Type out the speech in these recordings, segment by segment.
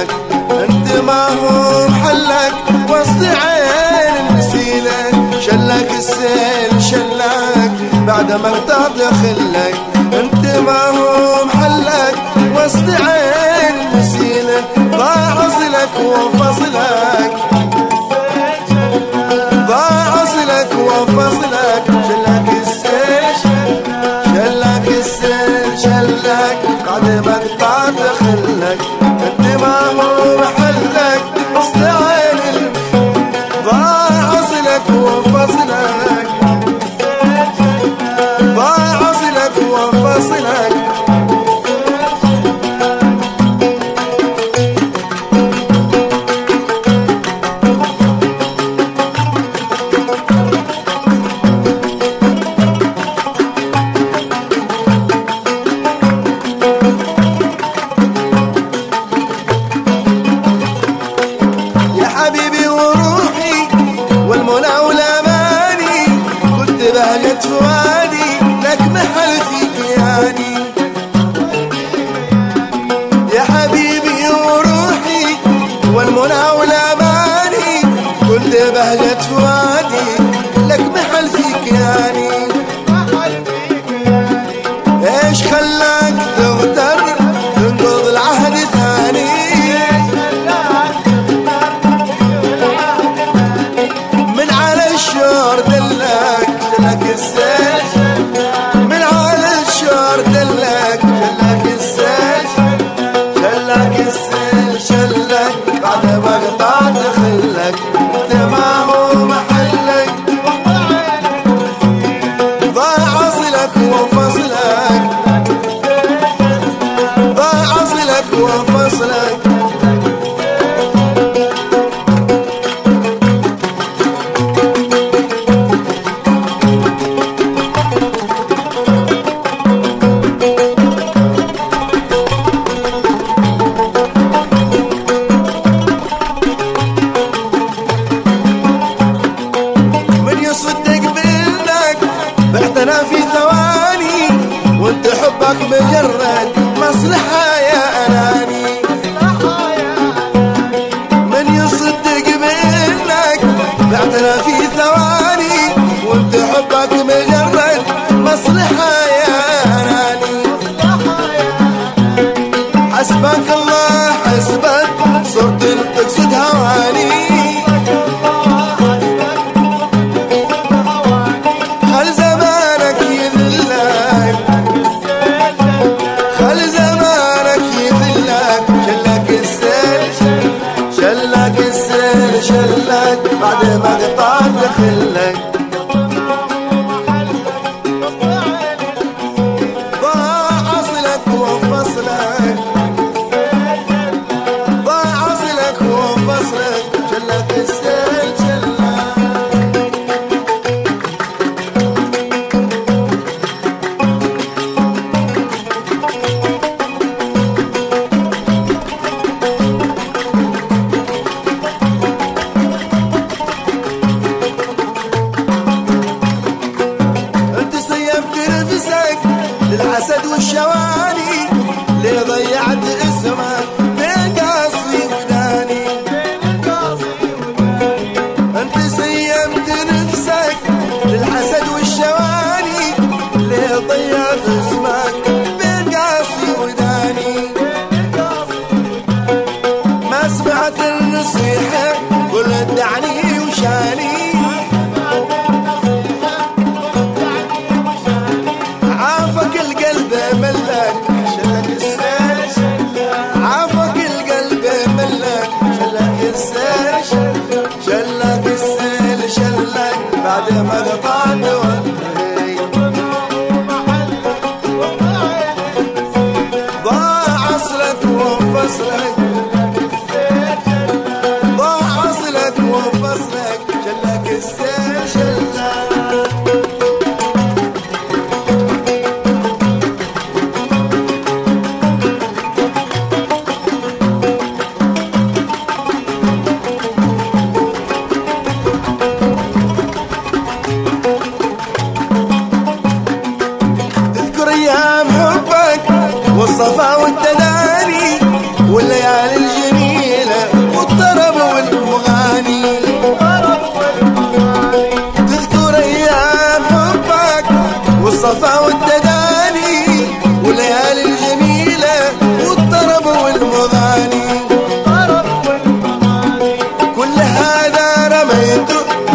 محلك، انت ما هو محلك وسط عين المسيلة. شلك السيل شلك بعد ما اغتاط خلك، انت ما هو محلك وسط عين المسيلة. ضاع اصلك وفصلك، ضاع اصلك وفصلك. شلك السيل شلك السيل شلك بعد ما اغتاط خلك، انت ما هو محلك وسط عين. ضاع اصلك وفصلك، ضاع اصلك وفصلك. يا حبيبي وروحي والمنى والاماني، كنت بهجة فؤادي لك محل في كياني. يا حبيبي وروحي والمنى والاماني، كنت بهجة فؤادي لك محل في كياني. ايش خلاك تغتر تنقض العهد ثاني؟ من على الشور دلك شلك السيل، من على الشور دلك شلك السيل، شلك السيل شلك بعد ما قطعت خلك، انت ما هو محلك. ضاع اصلك وفصلك، ضاع اصلك وفصلك. من يصدق بانك بعتنا في ثواني، وانت حبك مجرد مصلحة يا اناني. من يصدق بانك بعتنا في ثواني، وانت حبك مجرد مصلحة يا اناني. حسبك الله حسبك صرت تقصد هواني. خل زمانك يذلك، خل زمانك يذلك. شلك السيل شلك السيل شلك بعد ما قطعت خلك، ضاع اصلك وفصلك، ضاع اصلك وفصلك. شلك السيل شلك. انت سيفت نفسك للحسد والشواني، ليه ضيعت اسمك بين قاصي وداني؟ انت سيفت نفسك للحسد والشواني، ليه ضيعت اسمك بين قاصي وداني؟ ما سمعت النصيحة قل ادعني وشاني. عافك القلب ملك شلك السيل، عافك القلب ملك شلك السيل، شلك السيل شلك بعد ما قطعت وجهي. ضاع اصلك وفصلك، ضاع اصلك وفصلك. شلك السيل شلك.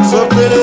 صرت